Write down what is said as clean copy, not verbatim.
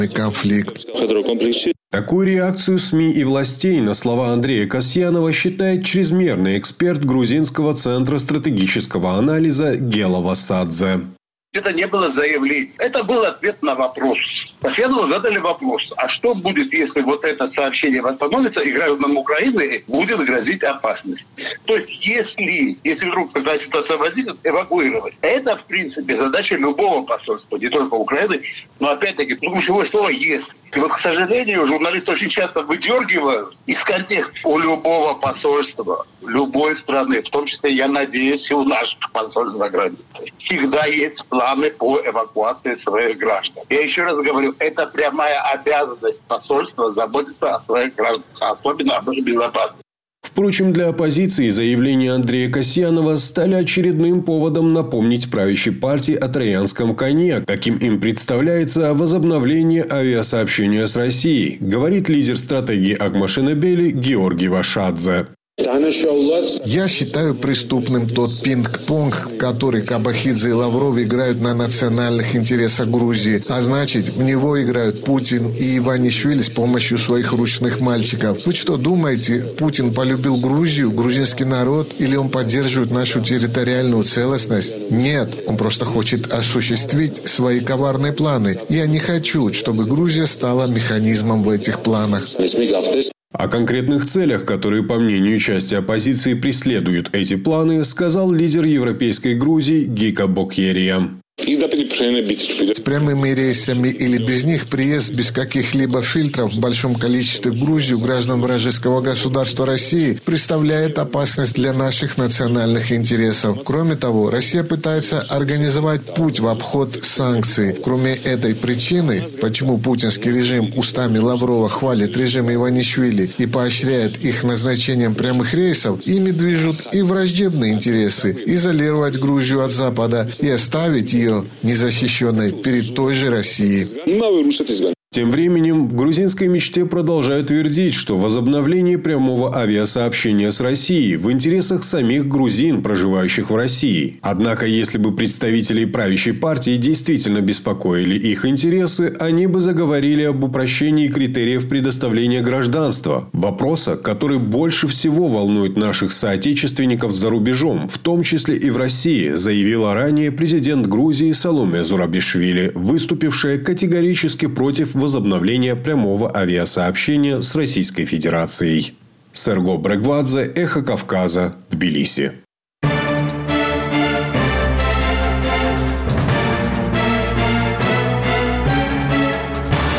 конфликт. Такую реакцию СМИ и властей на слова Андрея Касьянова считает чрезмерный эксперт Грузинского центра стратегического анализа Гела Васадзе. Это не было заявление. Это был ответ на вопрос. Касьянову задали вопрос. А что будет, если вот это сообщение восстановится и гражданам Украины будет грозить опасность? То есть, если вдруг такая ситуация возникнет, эвакуировать. Это, в принципе, задача любого посольства, не только Украины, но, опять-таки, ключевое слово «если». И вот, к сожалению, журналисты очень часто выдергивают из контекста у любого посольства, любой страны, в том числе, я надеюсь, и у наших посольств за границей. Всегда есть планы по эвакуации своих граждан. Я еще раз говорю, это прямая обязанность посольства заботиться о своих гражданах, особенно об их безопасности. Впрочем, для оппозиции заявления Андрея Касьянова стали очередным поводом напомнить правящей партии о троянском коне, каким им представляется возобновление авиасообщения с Россией, говорит лидер стратегии Акмашинебели Георгий Вашадзе. Я считаю преступным тот пинг-понг, в который Кабахидзе и Лавров играют на национальных интересах Грузии. А значит, в него играют Путин и Иванишвили с помощью своих ручных мальчиков. Вы что думаете, Путин полюбил Грузию, грузинский народ, или он поддерживает нашу территориальную целостность? Нет, он просто хочет осуществить свои коварные планы. Я не хочу, чтобы Грузия стала механизмом в этих планах. О конкретных целях, которые, по мнению части оппозиции, преследуют эти планы, сказал лидер европейской Грузии Гика Бокьерия. С прямыми рейсами или без них приезд без каких-либо фильтров в большом количестве в Грузию граждан вражеского государства России представляет опасность для наших национальных интересов. Кроме того, Россия пытается организовать путь в обход санкций. Кроме этой причины, почему путинский режим устами Лаврова хвалит режим Иванишвили и поощряет их назначением прямых рейсов, ими движут и враждебные интересы – изолировать Грузию от Запада и оставить ее незащищенной перед той же Россией. Тем временем в грузинской мечте продолжают твердить, что возобновление прямого авиасообщения с Россией в интересах самих грузин, проживающих в России. Однако, если бы представители правящей партии действительно беспокоили их интересы, они бы заговорили об упрощении критериев предоставления гражданства. Вопроса, который больше всего волнует наших соотечественников за рубежом, в том числе и в России, заявила ранее президент Грузии Саломе Зурабишвили, выступившая категорически против возобновления прямого авиасообщения с Российской Федерацией. Серго Брегвадзе, Эхо Кавказа, Тбилиси.